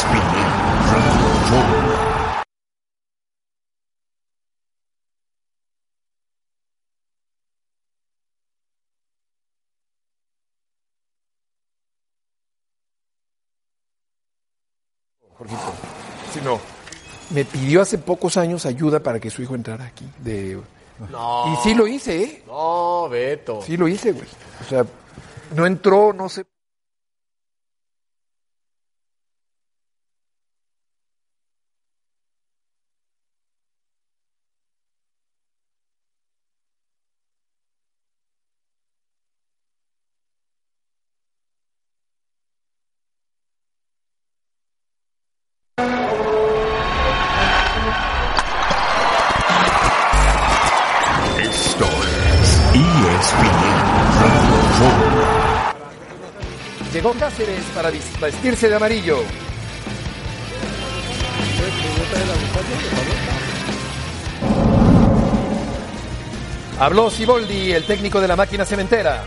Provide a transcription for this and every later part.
ESPN Radio Fórmula. Jorgito, sí, no. Me pidió hace pocos años ayuda para que su hijo entrara aquí. No. Y sí lo hice, ¿eh? No, Beto. Sí lo hice, güey. O sea, no entró, no sé. Esto es ESPN Radio Fórmula. Llegó Cáceres para vestirse de amarillo. Habló Siboldi, el técnico de la máquina cementera.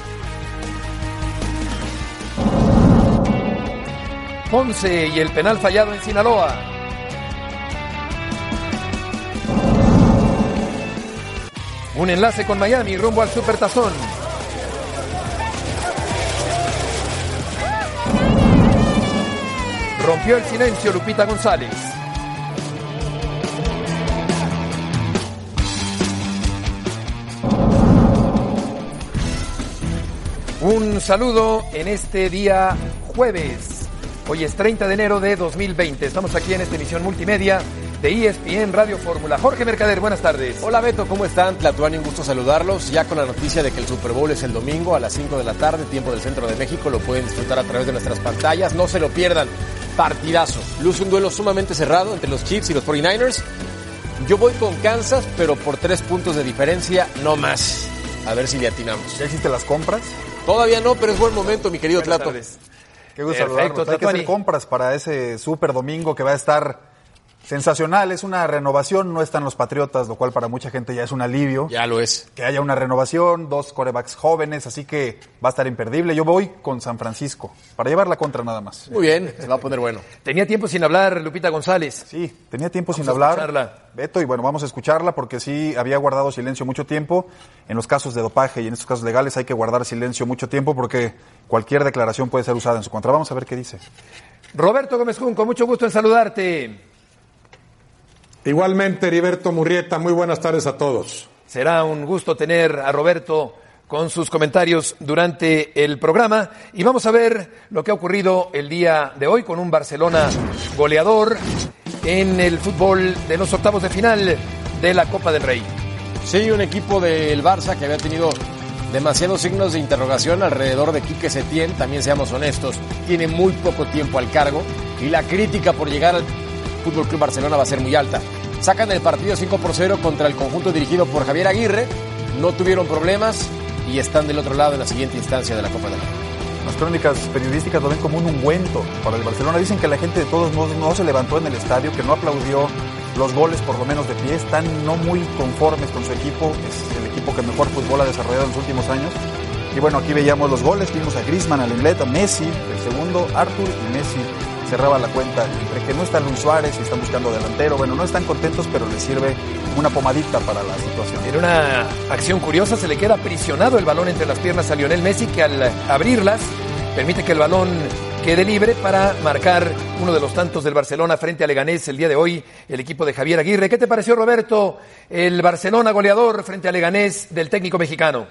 Ponce y el penal fallado en Sinaloa. Un enlace con Miami rumbo al Supertazón. Rompió el silencio Lupita González. Un saludo en este día jueves. Hoy es 30 de enero de 2020. Estamos aquí en esta emisión multimedia de ESPN Radio Fórmula. Jorge Mercader, buenas tardes. Hola Beto, ¿cómo están? Tlatuani, un gusto saludarlos. Ya con la noticia de que el Super Bowl es el domingo a las 5 de la tarde, tiempo del centro de México. Lo pueden disfrutar a través de nuestras pantallas. No se lo pierdan. Partidazo. Luce un duelo sumamente cerrado entre los Chiefs y los 49ers. Yo voy con Kansas, pero por 3 puntos de diferencia, no más. A ver si le atinamos. ¿Ya hiciste las compras? Todavía no, pero es buen momento, mi querido Tlato. Qué gusto saludarlos. Hay que hacer compras para ese super domingo que va a estar sensacional. Es una renovación, no están los Patriotas, lo cual para mucha gente ya es un alivio. Ya lo es. Que haya una renovación, 2 quarterbacks jóvenes, así que va a estar imperdible. Yo voy con San Francisco, para llevar la contra nada más. Muy bien, se va a poner bueno. Tenía tiempo sin hablar Lupita González. Sí, tenía tiempo Vamos sin a hablar. escucharla. Beto, y bueno, vamos a escucharla porque sí había guardado silencio mucho tiempo. En los casos de dopaje y en estos casos legales hay que guardar silencio mucho tiempo porque cualquier declaración puede ser usada en su contra. Vamos a ver qué dice. Roberto Gómez Junco, mucho gusto en saludarte. Igualmente, Heriberto Murrieta, muy buenas tardes a todos. Será un gusto tener a Roberto con sus comentarios durante el programa y vamos a ver lo que ha ocurrido el día de hoy con un Barcelona goleador en el fútbol de los octavos de final de la Copa del Rey. Sí, un equipo del Barça que había tenido demasiados signos de interrogación alrededor de Quique Setién, también seamos honestos, tiene muy poco tiempo al cargo y la crítica por llegar al Fútbol Club Barcelona va a ser muy alta. Sacan el partido 5-0 contra el conjunto dirigido por Javier Aguirre, no tuvieron problemas y están del otro lado en la siguiente instancia de la Copa del Rey. Las crónicas periodísticas lo ven como un ungüento para el Barcelona. Dicen que la gente de todos modos no se levantó en el estadio, que no aplaudió los goles por lo menos de pie. Están no muy conformes con su equipo. Es el equipo que mejor fútbol ha desarrollado en los últimos años. Y bueno, aquí veíamos los goles. Vimos a Griezmann, al inglés, a Messi, el segundo, Arthur y Messi. Cerraba la cuenta. Entre que no está Luis Suárez y están buscando delantero. Bueno, no están contentos, pero les sirve una pomadita para la situación. En una acción curiosa se le queda aprisionado el balón entre las piernas a Lionel Messi, que al abrirlas permite que el balón quede libre para marcar uno de los tantos del Barcelona frente a Leganés el día de hoy, el equipo de Javier Aguirre. ¿Qué te pareció, Roberto, el Barcelona goleador frente a Leganés del técnico mexicano?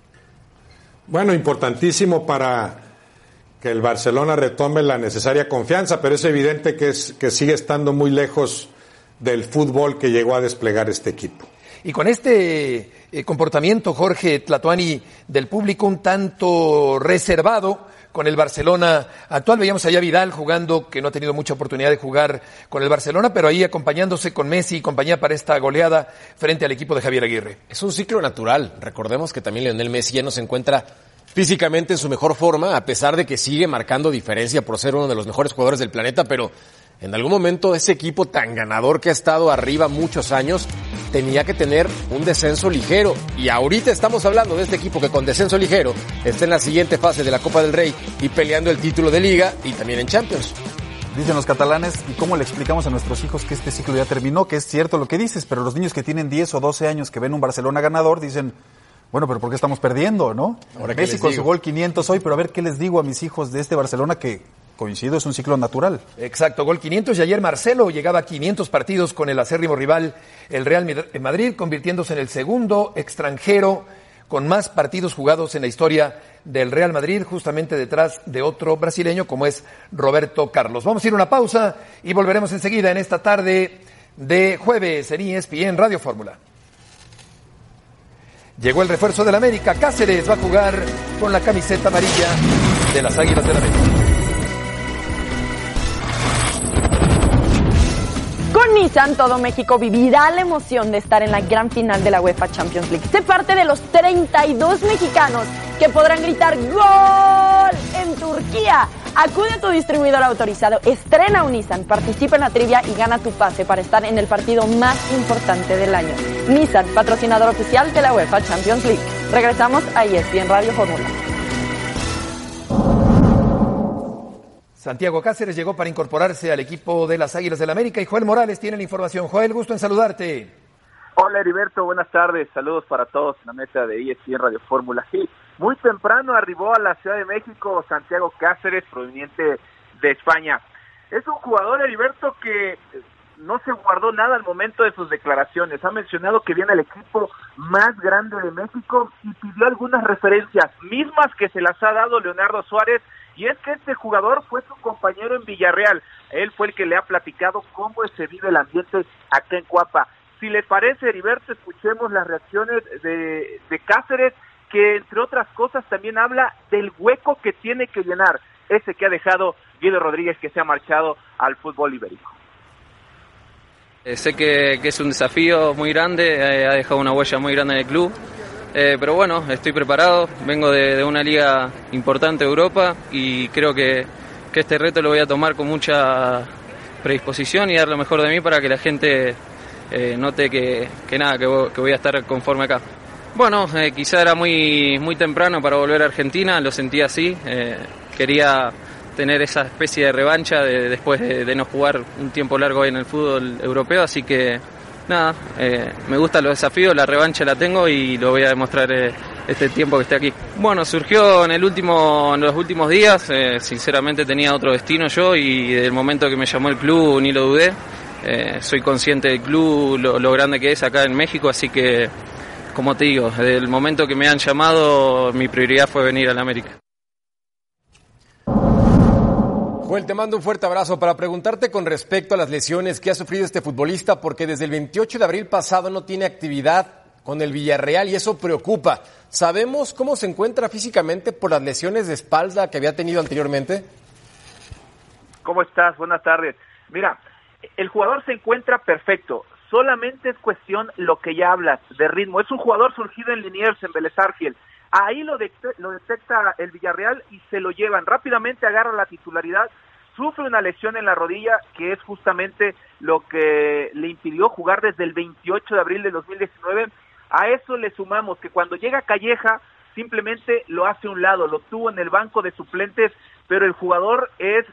Bueno, importantísimo para que el Barcelona retome la necesaria confianza, pero es evidente que sigue estando muy lejos del fútbol que llegó a desplegar este equipo. Y con este comportamiento, Jorge Tlatuani, del público un tanto reservado con el Barcelona actual, veíamos allá a Vidal jugando, que no ha tenido mucha oportunidad de jugar con el Barcelona, pero ahí acompañándose con Messi y compañía para esta goleada frente al equipo de Javier Aguirre. Es un ciclo natural. Recordemos que también Lionel Messi ya no se encuentra físicamente en su mejor forma, a pesar de que sigue marcando diferencia por ser uno de los mejores jugadores del planeta, pero en algún momento ese equipo tan ganador que ha estado arriba muchos años tenía que tener un descenso ligero. Y ahorita estamos hablando de este equipo que con descenso ligero está en la siguiente fase de la Copa del Rey y peleando el título de Liga y también en Champions. Dicen los catalanes, ¿y cómo le explicamos a nuestros hijos que este ciclo ya terminó? Que es cierto lo que dices, pero los niños que tienen 10 o 12 años que ven un Barcelona ganador dicen, bueno, pero ¿por qué estamos perdiendo, no? Ahora, ¿qué Messi les con digo? su gol 500 hoy, pero a ver qué les digo a mis hijos de este Barcelona que, coincido, es un ciclo natural. Exacto, gol 500 y ayer Marcelo llegaba a 500 partidos con el acérrimo rival, el Real Madrid, convirtiéndose en el segundo extranjero con más partidos jugados en la historia del Real Madrid, justamente detrás de otro brasileño como es Roberto Carlos. Vamos a ir a una pausa y volveremos enseguida en esta tarde de jueves en ESPN Radio Fórmula. Llegó el refuerzo del América, Cáceres va a jugar con la camiseta amarilla de las Águilas del América. Con Nissan, todo México vivirá la emoción de estar en la gran final de la UEFA Champions League. Sé parte de los 32 mexicanos que podrán gritar ¡Gol! En Turquía. Acude a tu distribuidor autorizado, estrena un Nissan, participa en la trivia y gana tu pase para estar en el partido más importante del año. Nissan, patrocinador oficial de la UEFA Champions League. Regresamos a ESPN Radio Fórmula. Santiago Cáceres llegó para incorporarse al equipo de las Águilas del América y Joel Morales tiene la información. Joel, gusto en saludarte. Hola Heriberto, buenas tardes, saludos para todos en la mesa de ESPN Radio Fórmula. Sí, muy temprano arribó a la Ciudad de México Santiago Cáceres, proveniente de España. Es un jugador, Heriberto, que no se guardó nada al momento de sus declaraciones. Ha mencionado que viene al equipo más grande de México y pidió algunas referencias, mismas que se las ha dado Leonardo Suárez. Y es que este jugador fue su compañero en Villarreal. Él fue el que le ha platicado cómo se vive el ambiente acá en Cuapa. Si le parece, Heriberto, escuchemos las reacciones de Cáceres, que entre otras cosas también habla del hueco que tiene que llenar, ese que ha dejado Guido Rodríguez, que se ha marchado al fútbol ibérico. Sé que es un desafío muy grande, ha dejado una huella muy grande en el club. Pero bueno, estoy preparado, vengo de una liga importante de Europa y creo que este reto lo voy a tomar con mucha predisposición y dar lo mejor de mí para que la gente note que voy a estar conforme acá. Bueno, quizá era muy temprano para volver a Argentina, lo sentí así, quería tener esa especie de revancha después de no jugar un tiempo largo en el fútbol europeo, así que nada, me gustan los desafíos, la revancha la tengo y lo voy a demostrar este tiempo que esté aquí. Bueno, surgió en los últimos días, sinceramente tenía otro destino yo y del momento que me llamó el club ni lo dudé. Soy consciente del club, lo grande que es acá en México, así que, como te digo, desde el momento que me han llamado, mi prioridad fue venir a la América. Joel, te mando un fuerte abrazo para preguntarte con respecto a las lesiones que ha sufrido este futbolista, porque desde el 28 de abril pasado no tiene actividad con el Villarreal y eso preocupa. ¿Sabemos cómo se encuentra físicamente por las lesiones de espalda que había tenido anteriormente? ¿Cómo estás? Buenas tardes. Mira, el jugador se encuentra perfecto, solamente es cuestión lo que ya hablas, de ritmo. Es un jugador surgido en Liniers, en Vélez Arfiel. Ahí lo detecta el Villarreal y se lo llevan. Rápidamente agarra la titularidad, sufre una lesión en la rodilla, que es justamente lo que le impidió jugar desde el 28 de abril de 2019. A eso le sumamos que cuando llega Calleja, simplemente lo hace a un lado, lo tuvo en el banco de suplentes, pero el jugador es,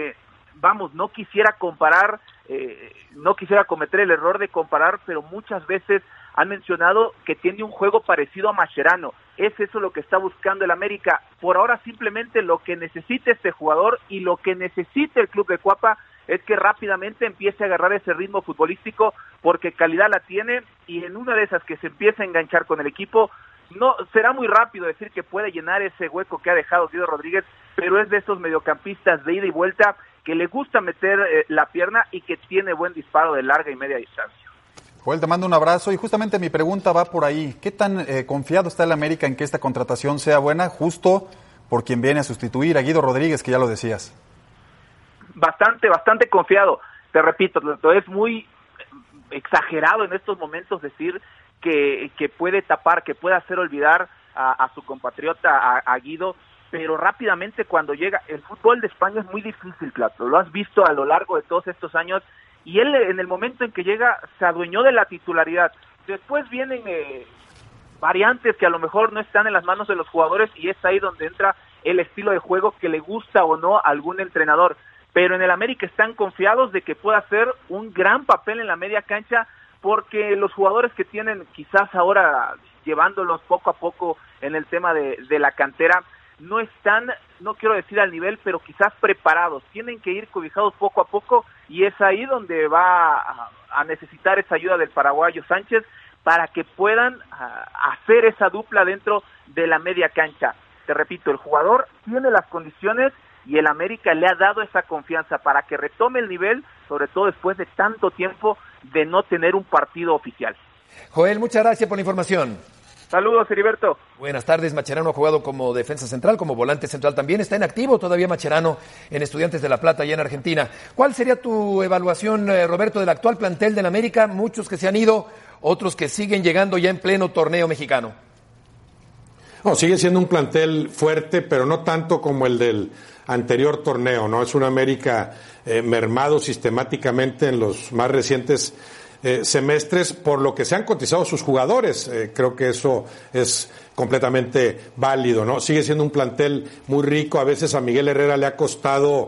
no quisiera comparar, no quisiera cometer el error de comparar, pero muchas veces han mencionado que tiene un juego parecido a Mascherano. Es eso lo que está buscando el América. Por ahora simplemente lo que necesita este jugador y lo que necesita el club de Cuapa es que rápidamente empiece a agarrar ese ritmo futbolístico, porque calidad la tiene y en una de esas que se empieza a enganchar con el equipo, no será muy rápido decir que puede llenar ese hueco que ha dejado Guido Rodríguez, pero es de esos mediocampistas de ida y vuelta que le gusta meter la pierna y que tiene buen disparo de larga y media distancia. Joel, te mando un abrazo y justamente mi pregunta va por ahí. ¿Qué tan confiado está el América en que esta contratación sea buena, justo por quien viene a sustituir a Guido Rodríguez, que ya lo decías? Bastante confiado. Te repito, es muy exagerado en estos momentos decir que puede tapar, que puede hacer olvidar a su compatriota, a Guido, pero rápidamente cuando llega, el fútbol de España es muy difícil, claro, lo has visto a lo largo de todos estos años, y él en el momento en que llega se adueñó de la titularidad. Después vienen variantes que a lo mejor no están en las manos de los jugadores y es ahí donde entra el estilo de juego que le gusta o no a algún entrenador. pero en el América están confiados de que pueda hacer un gran papel en la media cancha, porque los jugadores que tienen quizás ahora llevándolos poco a poco en el tema de la cantera, no están, no quiero decir al nivel, pero quizás preparados, tienen que ir cobijados poco a poco, y es ahí donde va a necesitar esa ayuda del paraguayo Sánchez para que puedan hacer esa dupla dentro de la media cancha. Te repito, el jugador tiene las condiciones y el América le ha dado esa confianza para que retome el nivel, sobre todo después de tanto tiempo de no tener un partido oficial. Joel, muchas gracias por la información. Saludos, Heriberto. Buenas tardes. Mascherano ha jugado como defensa central, como volante central también. Está en activo todavía Mascherano en Estudiantes de La Plata, allá en Argentina. ¿Cuál sería tu evaluación, Roberto, del actual plantel del América? Muchos que se han ido, otros que siguen llegando ya en pleno torneo mexicano. No, sigue siendo un plantel fuerte, pero no tanto como el del anterior torneo, ¿no? Es un América mermado sistemáticamente en los más recientes semestres, por lo que se han cotizado sus jugadores. Creo que eso es completamente válido, ¿no? Sigue siendo un plantel muy rico. A veces a Miguel Herrera le ha costado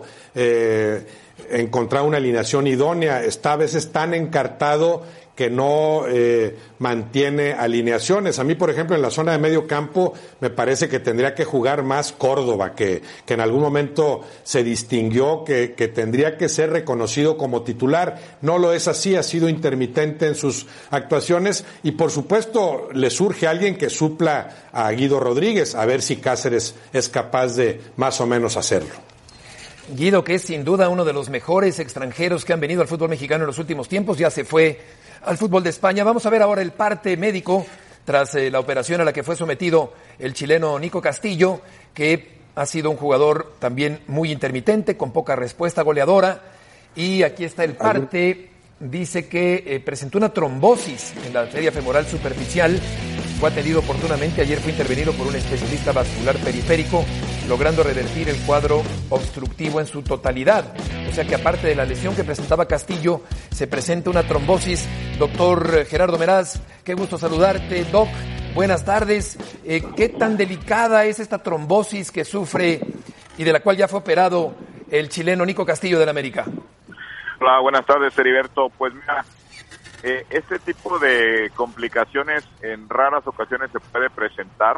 encontrar una alineación idónea. Está a veces tan encartado que no mantiene alineaciones. A mí, por ejemplo, en la zona de medio campo me parece que tendría que jugar más Córdoba, que en algún momento se distinguió, que tendría que ser reconocido como titular. No lo es así, ha sido intermitente en sus actuaciones y, por supuesto, le surge alguien que supla a Guido Rodríguez, a ver si Cáceres es capaz de más o menos hacerlo. Guido, que es sin duda uno de los mejores extranjeros que han venido al fútbol mexicano en los últimos tiempos, ya se fue al fútbol de España. Vamos a ver ahora el parte médico tras la operación a la que fue sometido el chileno Nico Castillo, que ha sido un jugador también muy intermitente, con poca respuesta goleadora. Y aquí está el parte. Dice que presentó una trombosis en la arteria femoral superficial. Fue atendido oportunamente. Ayer fue intervenido por un especialista vascular periférico, logrando revertir el cuadro obstructivo en su totalidad. O sea que aparte de la lesión que presentaba Castillo, se presenta una trombosis. Doctor Gerardo Meraz, qué gusto saludarte. Doc, buenas tardes. ¿Qué tan delicada es esta trombosis que sufre y de la cual ya fue operado el chileno Nico Castillo del América? Hola, buenas tardes, Heriberto. Pues mira, este tipo de complicaciones en raras ocasiones se puede presentar,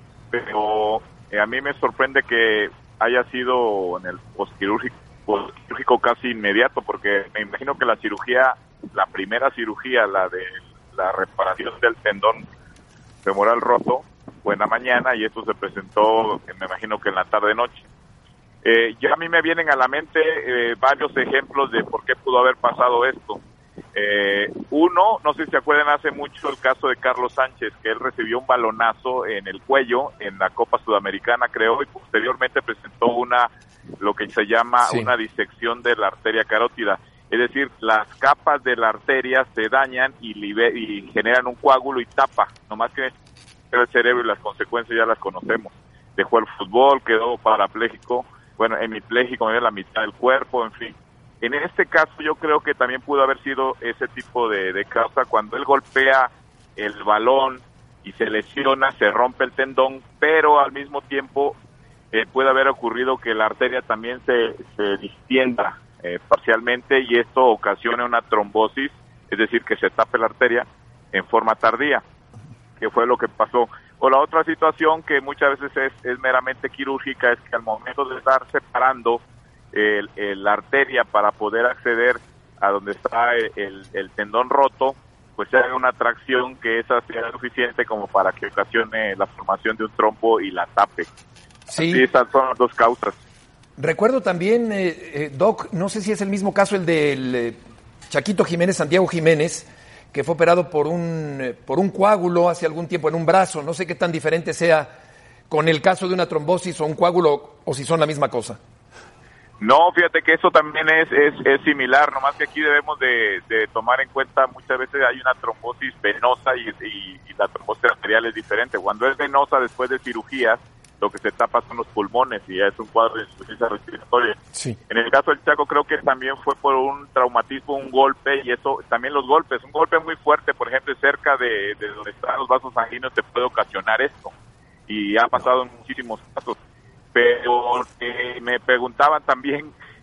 pero a mí me sorprende que haya sido en el postquirúrgico casi inmediato, porque me imagino que la primera cirugía, la de la reparación del tendón femoral roto, fue en la mañana y esto se presentó, me imagino que en la tarde-noche. Ya a mí me vienen a la mente varios ejemplos de por qué pudo haber pasado esto. Uno, no sé si se acuerdan, hace mucho el caso de Carlos Sánchez, que él recibió un balonazo en el cuello en la Copa Sudamericana, creo, y posteriormente presentó lo que se llama una disección de la arteria carótida. Es decir, las capas de la arteria se dañan y generan un coágulo y tapa, nomás que el cerebro, y las consecuencias ya las conocemos. Dejó el fútbol, quedó parapléjico, hemipléjico, me dio la mitad del cuerpo, en fin. En este caso yo creo que también pudo haber sido ese tipo de causa. Cuando él golpea el balón y se lesiona, se rompe el tendón, pero al mismo tiempo puede haber ocurrido que la arteria también se distienda parcialmente y esto ocasiona una trombosis, es decir, que se tape la arteria en forma tardía, que fue lo que pasó. O la otra situación que muchas veces es meramente quirúrgica, es que al momento de estar separando la arteria para poder acceder a donde está el tendón roto, pues se haga una tracción que esa sea suficiente como para que ocasione la formación de un trombo y la tape. Sí. Así, esas son las dos causas. Recuerdo también, Doc, no sé si es el mismo caso el del Chaquito Jiménez, Santiago Jiménez, que fue operado por un coágulo hace algún tiempo en un brazo. No sé qué tan diferente sea con el caso de una trombosis o un coágulo, o si son la misma cosa. No, fíjate que eso también es similar, nomás que aquí debemos de tomar en cuenta, muchas veces hay una trombosis venosa y la trombosis arterial es diferente. Cuando es venosa después de cirugías, lo que se tapa son los pulmones y es un cuadro de insuficiencia respiratoria. Sí. En el caso del Chaco creo que también fue por un traumatismo, un golpe, y eso, también los golpes, un golpe muy fuerte, por ejemplo, cerca de donde están los vasos sanguíneos te puede ocasionar esto, y ha pasado en muchísimos casos. Pero me preguntaban también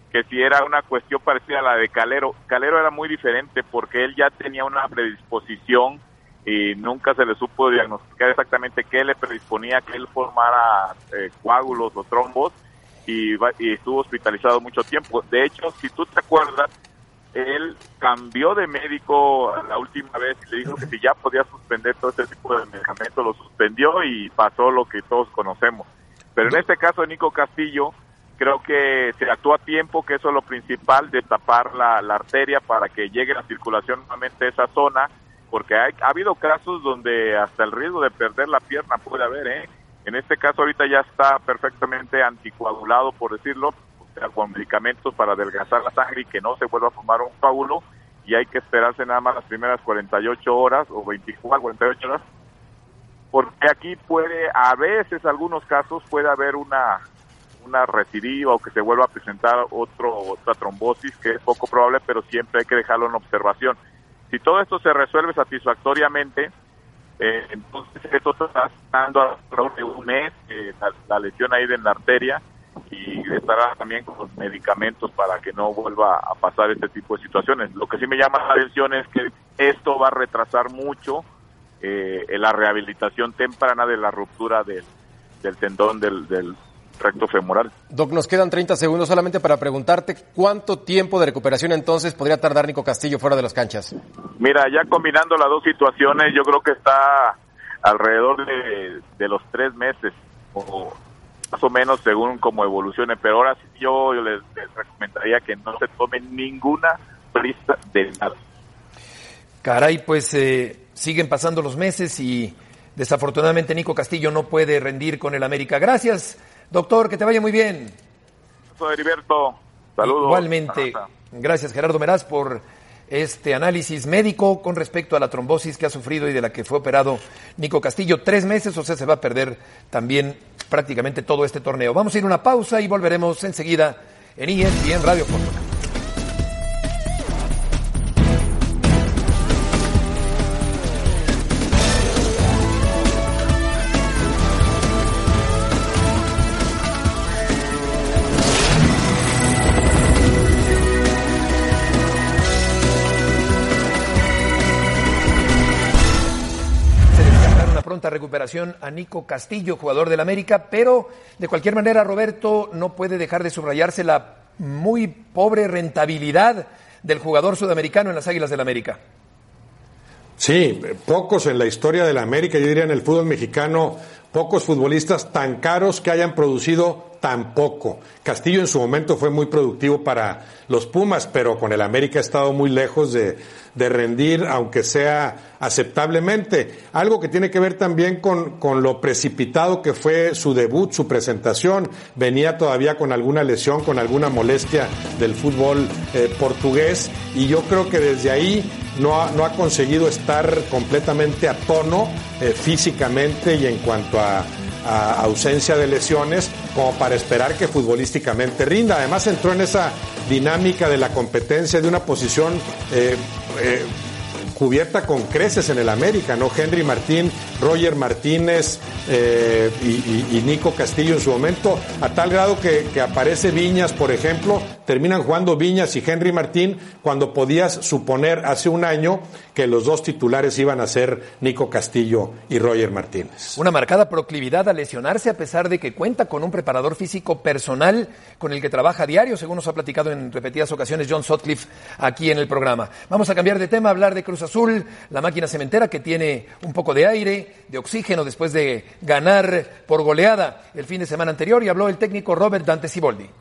que si era una cuestión parecida a la de Calero. Calero era muy diferente porque él ya tenía una predisposición y nunca se le supo diagnosticar exactamente qué le predisponía a que él formara coágulos o trombos y estuvo hospitalizado mucho tiempo. De hecho, si tú te acuerdas, él cambió de médico la última vez y le dijo que si ya podía suspender todo este tipo de medicamentos, lo suspendió y pasó lo que todos conocemos. Pero en este caso de Nico Castillo, creo que se actuó a tiempo, que eso es lo principal, de tapar la arteria para que llegue la circulación nuevamente a esa zona, porque ha habido casos donde hasta el riesgo de perder la pierna puede haber, En este caso ahorita ya está perfectamente anticoagulado, por decirlo, con medicamentos para adelgazar la sangre y que no se vuelva a formar un coágulo, y hay que esperarse nada más las primeras 48 horas o 24, 48 horas, porque aquí puede, a veces, algunos casos, puede haber una recidiva o que se vuelva a presentar otra trombosis, que es poco probable, pero siempre hay que dejarlo en observación. Si todo esto se resuelve satisfactoriamente, entonces esto está dando alrededor de un mes la lesión ahí en la arteria, y estará también con los medicamentos para que no vuelva a pasar este tipo de situaciones. Lo que sí me llama la atención es que esto va a retrasar mucho la rehabilitación temprana de la ruptura del tendón del recto femoral. Doc, nos quedan 30 segundos solamente para preguntarte cuánto tiempo de recuperación entonces podría tardar Nico Castillo fuera de las canchas. Mira, ya combinando las dos situaciones, yo creo que está alrededor de los 3 meses, o más o menos según cómo evolucione, pero ahora sí yo les recomendaría que no se tomen ninguna prisa de nada. Caray, pues siguen pasando los meses y desafortunadamente Nico Castillo no puede rendir con el América. Gracias, doctor, que te vaya muy bien. Soy Heriberto, saludos. Igualmente, gracias Gerardo Meraz por este análisis médico con respecto a la trombosis que ha sufrido y de la que fue operado Nico Castillo. 3 meses, o sea, se va a perder también prácticamente todo este torneo. Vamos a ir a una pausa y volveremos enseguida en ESPN Radio Fórmula. Pronta recuperación a Nico Castillo, jugador del América, pero de cualquier manera, Roberto, no puede dejar de subrayarse la muy pobre rentabilidad del jugador sudamericano en las Águilas del América. Sí, pocos en la historia del América, yo diría en el fútbol mexicano, pocos futbolistas tan caros que hayan producido tan poco. Castillo en su momento fue muy productivo para los Pumas, pero con el América ha estado muy lejos de rendir, aunque sea aceptablemente. Algo que tiene que ver también con lo precipitado que fue su debut, su presentación. Venía todavía con alguna lesión, con alguna molestia del fútbol portugués, y yo creo que desde ahí no ha conseguido estar completamente a tono físicamente y en cuanto a ausencia de lesiones como para esperar que futbolísticamente rinda. Además entró en esa dinámica de la competencia de una posición cubierta con creces en el América, ¿no? Henry Martín, Roger Martínez y Nico Castillo en su momento, a tal grado que aparece Viñas, por ejemplo, terminan jugando Viñas y Henry Martín cuando podías suponer hace un año que los dos titulares iban a ser Nico Castillo y Roger Martínez. Una marcada proclividad a lesionarse a pesar de que cuenta con un preparador físico personal con el que trabaja a diario, según nos ha platicado en repetidas ocasiones John Sutcliffe aquí en el programa. Vamos a cambiar de tema, hablar de Cruz Azul, la máquina cementera que tiene un poco de aire, de oxígeno después de ganar por goleada el fin de semana anterior, y habló el técnico Robert Dante Siboldi.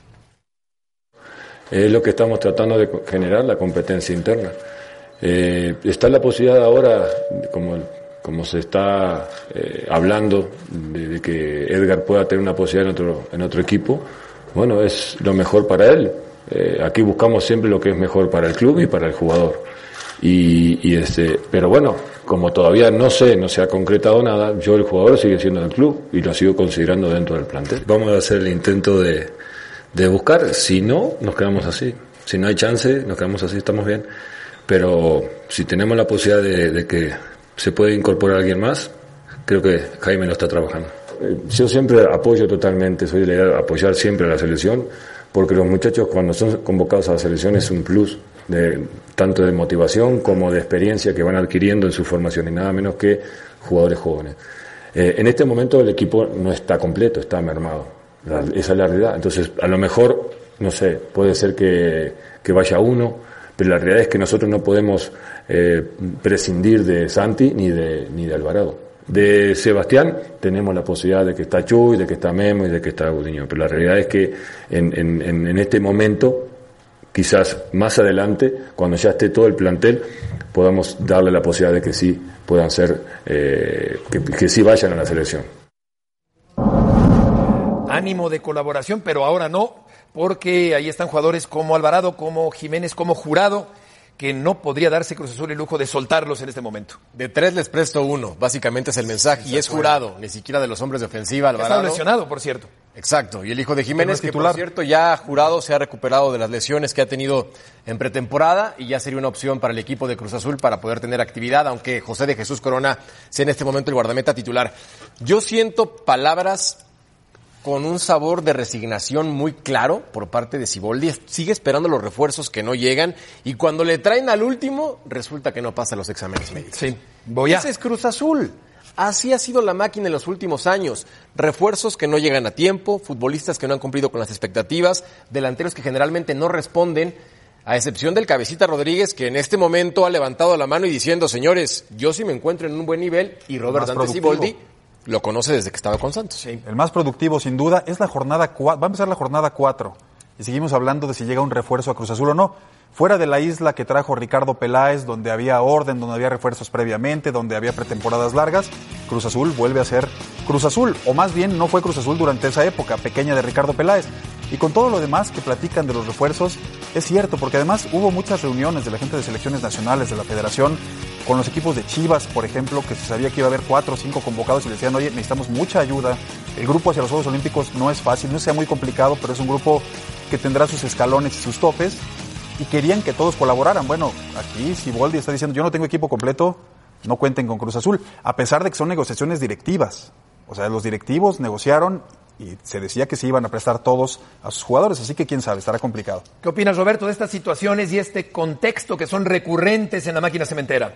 Es lo que estamos tratando de generar, la competencia interna. Está la posibilidad ahora, como se está hablando, de que Edgar pueda tener una posibilidad en otro equipo. Bueno, es lo mejor para él. Aquí buscamos siempre lo que es mejor para el club y para el jugador. Pero bueno, como todavía no se ha concretado nada, el jugador sigue siendo del club y lo sigo considerando dentro del plantel. Vamos a hacer el intento de buscar, si no, nos quedamos así. Si no hay chance, nos quedamos así, estamos bien. Pero si tenemos la posibilidad de que se puede incorporar alguien más, creo que Jaime lo está trabajando. yo siempre apoyo totalmente, soy de la idea de apoyar siempre a la selección, porque los muchachos cuando son convocados a la selección es un plus, tanto de motivación como de experiencia que van adquiriendo en su formación, y nada menos que jugadores jóvenes. En este momento el equipo no está completo, está mermado. Esa es la realidad. Entonces, a lo mejor, no sé, puede ser que vaya uno, pero la realidad es que nosotros no podemos prescindir de Santi ni de Alvarado. De Sebastián tenemos la posibilidad de que está Chuy, de que está Memo y de que está Gudiño, pero la realidad es que en este momento, quizás más adelante, cuando ya esté todo el plantel, podamos darle la posibilidad de que sí puedan ser, que sí vayan a la selección. Ánimo de colaboración, pero ahora no, porque ahí están jugadores como Alvarado, como Jiménez, como Jurado, que no podría darse Cruz Azul el lujo de soltarlos en este momento. De 3 les presto 1, básicamente es el mensaje, y es Jurado, ni siquiera de los hombres de ofensiva, Alvarado. Está lesionado, por cierto. Exacto, y el hijo de Jiménez, que por cierto ya Jurado se ha recuperado de las lesiones que ha tenido en pretemporada y ya sería una opción para el equipo de Cruz Azul para poder tener actividad, aunque José de Jesús Corona sea en este momento el guardameta titular. Yo siento palabras con un sabor de resignación muy claro por parte de Siboldi. Sigue esperando los refuerzos que no llegan y cuando le traen al último resulta que no pasa los exámenes médicos. Sí, Ese es Cruz Azul. Así ha sido la máquina en los últimos años. Refuerzos que no llegan a tiempo, futbolistas que no han cumplido con las expectativas, delanteros que generalmente no responden, a excepción del Cabecita Rodríguez, que en este momento ha levantado la mano y diciendo, señores, yo sí me encuentro en un buen nivel, y Robert Dante Siboldi lo conoce desde que estaba con Santos. Sí. El más productivo, sin duda, es la jornada 4. Va a empezar la jornada 4. Y seguimos hablando de si llega un refuerzo a Cruz Azul o no. Fuera de la isla que trajo Ricardo Peláez, donde había orden, donde había refuerzos previamente, donde había pretemporadas largas, Cruz Azul vuelve a ser Cruz Azul. O más bien, no fue Cruz Azul durante esa época pequeña de Ricardo Peláez. Y con todo lo demás que platican de los refuerzos, es cierto, porque además hubo muchas reuniones de la gente de selecciones nacionales, de la federación, con los equipos de Chivas, por ejemplo, que se sabía que iba a haber 4 o 5 convocados y le decían, oye, necesitamos mucha ayuda. El grupo hacia los Juegos Olímpicos no es fácil, no sea muy complicado, pero es un grupo que tendrá sus escalones y sus topes, y querían que todos colaboraran. Bueno, aquí Siboldi está diciendo, yo no tengo equipo completo, no cuenten con Cruz Azul, a pesar de que son negociaciones directivas. O sea, los directivos negociaron y se decía que se iban a prestar todos a sus jugadores, así que quién sabe, estará complicado. ¿Qué opinas, Roberto, de estas situaciones y este contexto que son recurrentes en la máquina cementera?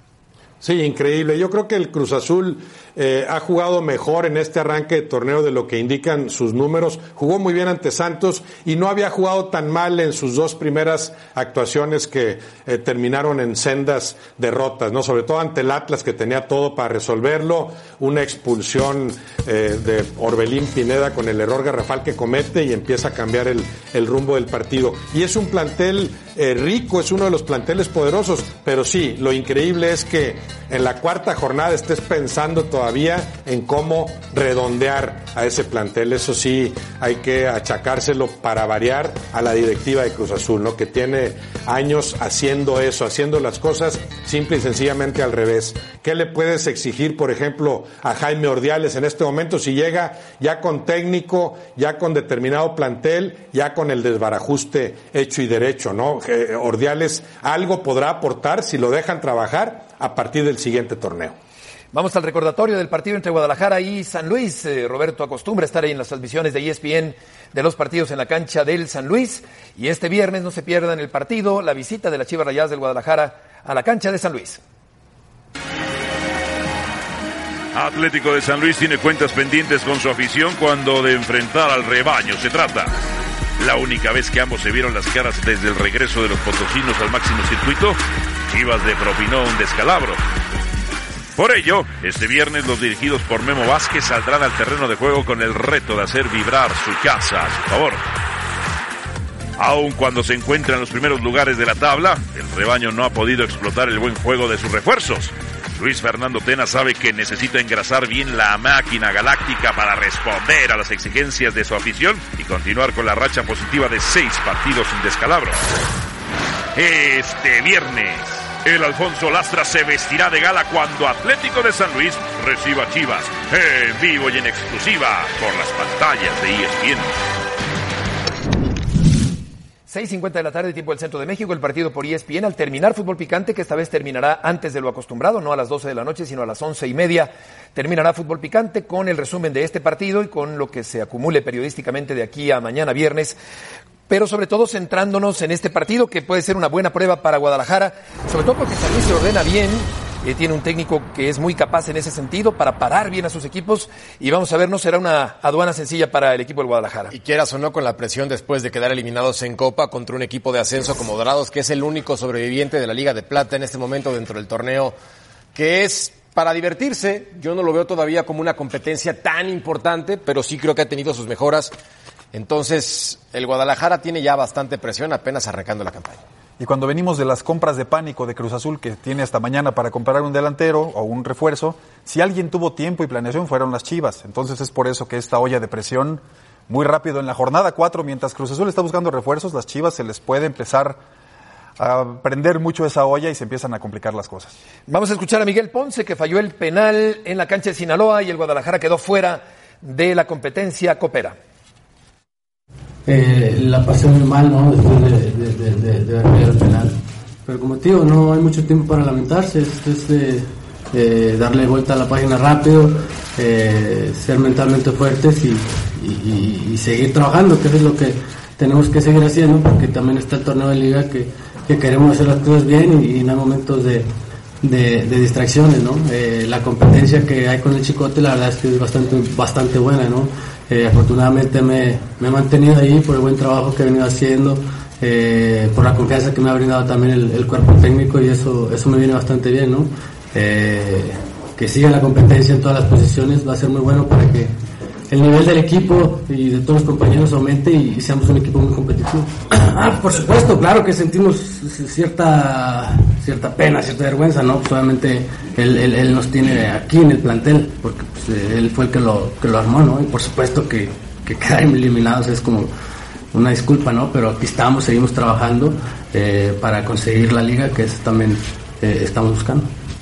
Sí, increíble. Yo creo que el Cruz Azul ha jugado mejor en este arranque de torneo de lo que indican sus números. Jugó muy bien ante Santos y no había jugado tan mal en sus 2 primeras actuaciones que terminaron en sendas derrotas, ¿no? Sobre todo ante el Atlas, que tenía todo para resolverlo. Una expulsión de Orbelín Pineda con el error garrafal que comete y empieza a cambiar el rumbo del partido. Y es un plantel rico, es uno de los planteles poderosos, pero sí, lo increíble es que en la 4ª jornada estés pensando todavía en cómo redondear a ese plantel. Eso sí, hay que achacárselo para variar a la directiva de Cruz Azul, ¿no? Que tiene años haciendo eso, haciendo las cosas simple y sencillamente al revés. ¿Qué le puedes exigir, por ejemplo, a Jaime Ordiales en este momento si llega ya con técnico, ya con determinado plantel, ya con el desbarajuste hecho y derecho, ¿no? Ordiales algo podrá aportar si lo dejan trabajar a partir del siguiente torneo. Vamos al recordatorio del partido entre Guadalajara y San Luis. Roberto acostumbra estar ahí en las transmisiones de ESPN de los partidos en la cancha del San Luis. Y este viernes no se pierdan el partido, la visita de las Chivas Rayadas del Guadalajara a la cancha de San Luis. Atlético de San Luis tiene cuentas pendientes con su afición cuando de enfrentar al rebaño se trata. La única vez que ambos se vieron las caras desde el regreso de los potosinos al máximo circuito, Chivas le propinó un descalabro. Por ello, este viernes los dirigidos por Memo Vázquez saldrán al terreno de juego con el reto de hacer vibrar su casa a su favor. Aun cuando se encuentra en los primeros lugares de la tabla, el rebaño no ha podido explotar el buen juego de sus refuerzos. Luis Fernando Tena sabe que necesita engrasar bien la máquina galáctica para responder a las exigencias de su afición y continuar con la racha positiva de 6 partidos sin descalabro. Este viernes, el Alfonso Lastra se vestirá de gala cuando Atlético de San Luis reciba a Chivas en vivo y en exclusiva por las pantallas de ESPN. 6:50 de la tarde, tiempo del Centro de México, el partido por ESPN. Al terminar Fútbol Picante, que esta vez terminará antes de lo acostumbrado, no a las 12 de la noche, sino a las 11:30, terminará Fútbol Picante con el resumen de este partido y con lo que se acumule periodísticamente de aquí a mañana viernes, pero sobre todo centrándonos en este partido que puede ser una buena prueba para Guadalajara, sobre todo porque San Luis se ordena bien. Tiene un técnico que es muy capaz en ese sentido para parar bien a sus equipos y vamos a ver, no será una aduana sencilla para el equipo del Guadalajara. Y quieras o no, con la presión después de quedar eliminados en Copa contra un equipo de ascenso como Dorados, que es el único sobreviviente de la Liga de Plata en este momento dentro del torneo, que es para divertirse. Yo no lo veo todavía como una competencia tan importante, pero sí creo que ha tenido sus mejoras. Entonces, el Guadalajara tiene ya bastante presión apenas arrancando la campaña. Y cuando venimos de las compras de pánico de Cruz Azul, que tiene hasta mañana para comprar un delantero o un refuerzo, si alguien tuvo tiempo y planeación fueron las Chivas. Entonces es por eso que esta olla de presión, muy rápido en la jornada 4, mientras Cruz Azul está buscando refuerzos, las Chivas se les puede empezar a prender mucho esa olla y se empiezan a complicar las cosas. Vamos a escuchar a Miguel Ponce, que falló el penal en la cancha de Sinaloa y el Guadalajara quedó fuera de la competencia copera. La pasé muy mal, ¿no? Después de haber fallado el penal. Pero como te digo, no hay mucho tiempo para lamentarse. Esto es darle vuelta a la página rápido, ser mentalmente fuertes y seguir trabajando, que es lo que tenemos que seguir haciendo, porque también está el torneo de liga que queremos hacer las cosas bien y no hay momentos de distracciones, ¿no? La competencia que hay con el Chicote, la verdad es que es bastante buena, ¿no? Afortunadamente me he mantenido ahí por el buen trabajo que he venido haciendo, por la confianza que me ha brindado también el cuerpo técnico, y eso me viene bastante bien, ¿no? Que siga la competencia en todas las posiciones va a ser muy bueno para que el nivel del equipo y de todos los compañeros aumente y seamos un equipo muy competitivo. Por supuesto, claro que sentimos cierta pena, cierta vergüenza, ¿no? Pues obviamente él nos tiene aquí en el plantel, porque pues, él fue el que lo armó, ¿no? Y por supuesto que quedar eliminados es como una disculpa, ¿no? Pero aquí estamos, seguimos trabajando para conseguir la liga, que eso también estamos buscando.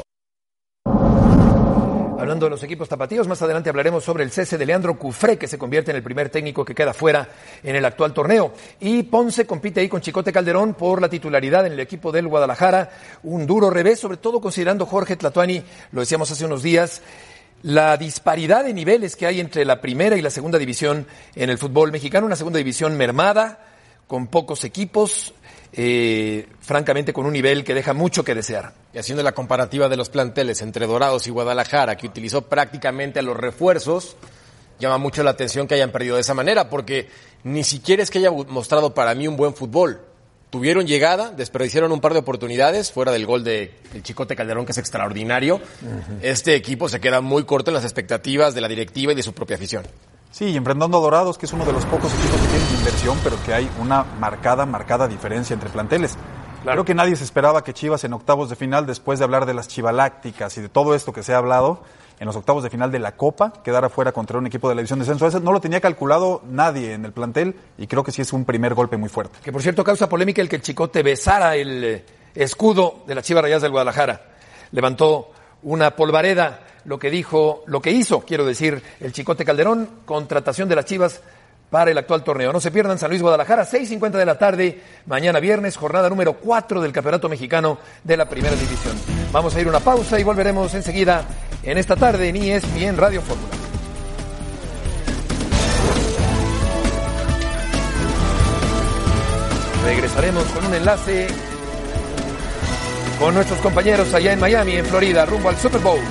Hablando de los equipos tapatíos, más adelante hablaremos sobre el cese de Leandro Cufré, que se convierte en el primer técnico que queda fuera en el actual torneo. Y Ponce compite ahí con Chicote Calderón por la titularidad en el equipo del Guadalajara. Un duro revés, sobre todo considerando, Jorge Tlatuani, lo decíamos hace unos días, la disparidad de niveles que hay entre la primera y la segunda división en el fútbol mexicano. Una segunda división mermada, con pocos equipos, francamente con un nivel que deja mucho que desear. Y haciendo la comparativa de los planteles entre Dorados y Guadalajara, que utilizó prácticamente a los refuerzos, llama mucho la atención que hayan perdido de esa manera, porque ni siquiera es que haya mostrado para mí un buen fútbol. Tuvieron llegada, desperdiciaron un par de oportunidades, fuera del gol de el Chicote Calderón, que es extraordinario. Uh-huh. Este equipo se queda muy corto en las expectativas de la directiva y de su propia afición. Sí, y enfrentando a Dorados, que es uno de los pocos equipos que tienen inversión, pero que hay una marcada diferencia entre planteles. Claro. Creo que nadie se esperaba que Chivas en octavos de final, después de hablar de las chivalácticas y de todo esto que se ha hablado, en los octavos de final de la Copa, quedara fuera contra un equipo de la división de descenso. Eso no lo tenía calculado nadie en el plantel y creo que sí es un primer golpe muy fuerte. Que por cierto causa polémica el que el Chicote besara el escudo de las Chivas Rayadas del Guadalajara. Levantó una polvareda lo que hizo, el Chicote Calderón, contratación de las Chivas para el actual torneo. No se pierdan San Luis Guadalajara, 6:50 de la tarde, mañana viernes, jornada número 4 del Campeonato Mexicano de la Primera División. Vamos a ir a una pausa y volveremos enseguida en esta tarde en ESPN Radio Fórmula. Regresaremos con un enlace con nuestros compañeros allá en Miami, en Florida, rumbo al Super Bowl.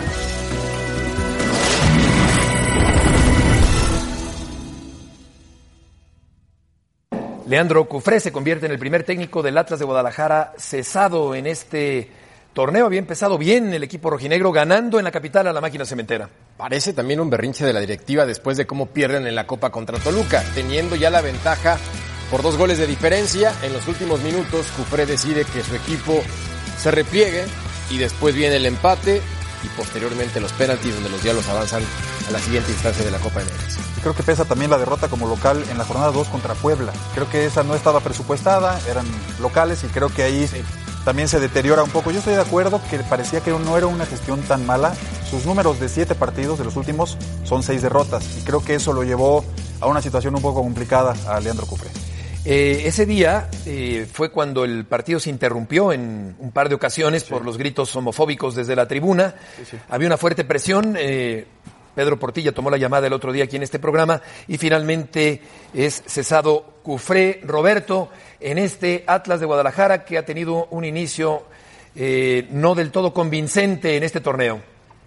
Leandro Cufré se convierte en el primer técnico del Atlas de Guadalajara cesado en este torneo. Había empezado bien el equipo rojinegro, ganando en la capital a la máquina cementera. Parece también un berrinche de la directiva después de cómo pierden en la Copa contra Toluca, teniendo ya la ventaja por 2 goles de diferencia. En los últimos minutos, Cufré decide que su equipo se repliegue y después viene el empate y posteriormente los penaltis, donde los Diablos avanzan a la siguiente instancia de la Copa MX. Creo que pesa también la derrota como local en la jornada 2 contra Puebla. Creo que esa no estaba presupuestada, eran locales y creo que ahí también se deteriora un poco. Yo estoy de acuerdo que parecía que no era una gestión tan mala. Sus números de 7 partidos de los últimos son 6 derrotas y creo que eso lo llevó a una situación un poco complicada a Leandro Cufré. Ese día fue cuando el partido se interrumpió en un par de ocasiones por los gritos homofóbicos desde la tribuna. Sí. Había una fuerte presión. Pedro Portilla tomó la llamada el otro día aquí en este programa y finalmente es cesado Cufré. Roberto, en este Atlas de Guadalajara que ha tenido un inicio no del todo convincente en este torneo.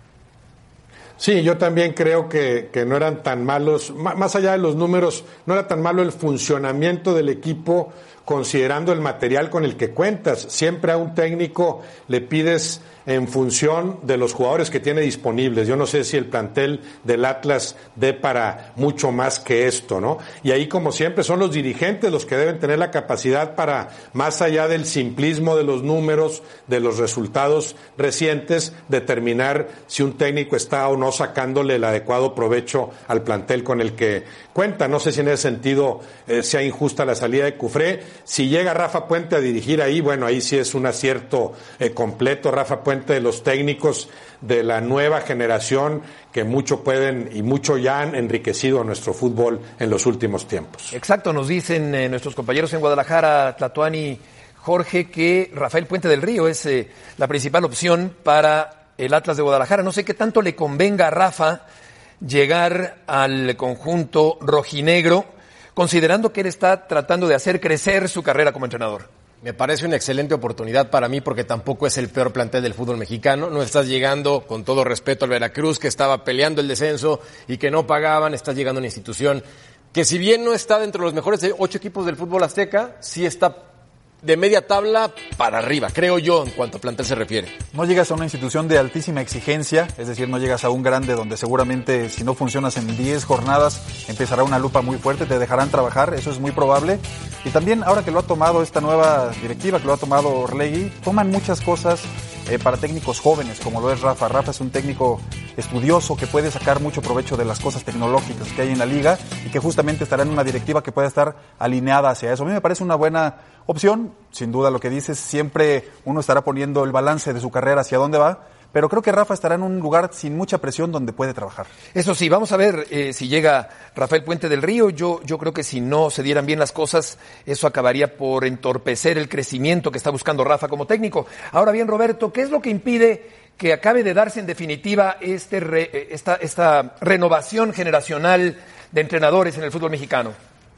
Sí, yo también creo que no eran tan malos, más allá de los números, no era tan malo el funcionamiento del equipo considerando el material con el que cuentas. Siempre a un técnico le pides en función de los jugadores que tiene disponibles. Yo no sé si el plantel del Atlas dé para mucho más que esto, ¿no? Y ahí, como siempre, son los dirigentes los que deben tener la capacidad para, más allá del simplismo de los números, de los resultados recientes, determinar si un técnico está o no sacándole el adecuado provecho al plantel con el que cuenta. No sé si en ese sentido sea injusta la salida de Cufré. Si llega Rafa Puente a dirigir ahí, bueno, ahí sí es un acierto completo. Rafa Puente, de los técnicos de la nueva generación que mucho pueden y mucho ya han enriquecido a nuestro fútbol en los últimos tiempos. Exacto, nos dicen nuestros compañeros en Guadalajara, Tlatuani, Jorge, que Rafael Puente del Río es la principal opción para el Atlas de Guadalajara. No sé qué tanto le convenga a Rafa llegar al conjunto rojinegro, considerando que él está tratando de hacer crecer su carrera como entrenador. Me parece una excelente oportunidad para mí porque tampoco es el peor plantel del fútbol mexicano. No estás llegando, con todo respeto, al Veracruz, que estaba peleando el descenso y que no pagaban. Estás llegando a una institución que, si bien no está dentro de los mejores 8 equipos del fútbol azteca, sí está de media tabla para arriba, creo yo, en cuanto a plantel se refiere. No llegas a una institución de altísima exigencia, es decir, no llegas a un grande donde seguramente si no funcionas en 10 jornadas empezará una lupa muy fuerte, te dejarán trabajar, eso es muy probable. Y también ahora que lo ha tomado esta nueva directiva, que lo ha tomado Orlegui, toman muchas cosas para técnicos jóvenes, como lo es Rafa. Rafa es un técnico estudioso que puede sacar mucho provecho de las cosas tecnológicas que hay en la liga y que justamente estará en una directiva que pueda estar alineada hacia eso. A mí me parece una buena opción, sin duda lo que dices, siempre uno estará poniendo el balance de su carrera hacia dónde va, pero creo que Rafa estará en un lugar sin mucha presión donde puede trabajar. Eso sí, vamos a ver si llega Rafael Puente del Río. Yo creo que si no se dieran bien las cosas, eso acabaría por entorpecer el crecimiento que está buscando Rafa como técnico. Ahora bien, Roberto, ¿qué es lo que impide que acabe de darse en definitiva esta renovación generacional de entrenadores en el fútbol mexicano?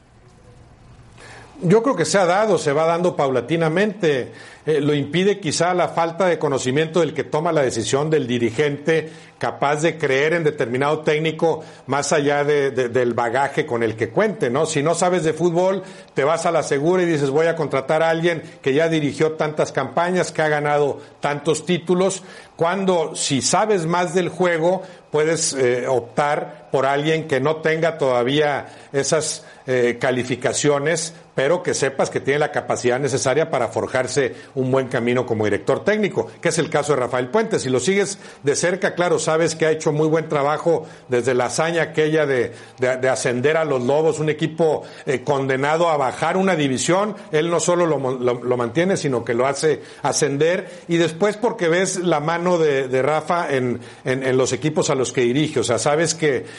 Yo creo que se ha dado, se va dando paulatinamente. Lo impide quizá la falta de conocimiento del que toma la decisión, del dirigente capaz de creer en determinado técnico más allá del bagaje con el que cuente, ¿no? Si no sabes de fútbol, te vas a la segura y dices voy a contratar a alguien que ya dirigió tantas campañas, que ha ganado tantos títulos, cuando si sabes más del juego puedes optar por alguien que no tenga todavía esas calificaciones, pero que sepas que tiene la capacidad necesaria para forjarse un buen camino como director técnico, que es el caso de Rafael Puente. Si lo sigues de cerca, claro, sabes que ha hecho muy buen trabajo desde la hazaña aquella de ascender a los Lobos, un equipo condenado a bajar una división. Él no solo lo mantiene, sino que lo hace ascender, y después porque ves la mano de Rafa en los equipos a los que dirige. O sea, sabes